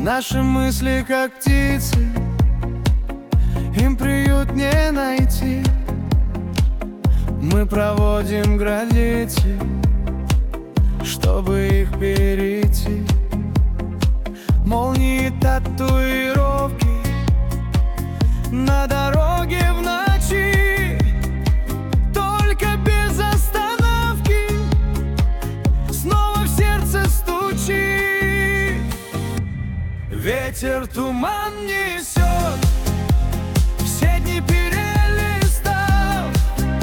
Наши мысли как птицы, им приют не найти. Мы проводим границы, чтобы их перейти. Молнии, татуировки на дороге в ночи, только без остановки снова в сердце стучит. Ветер туман несет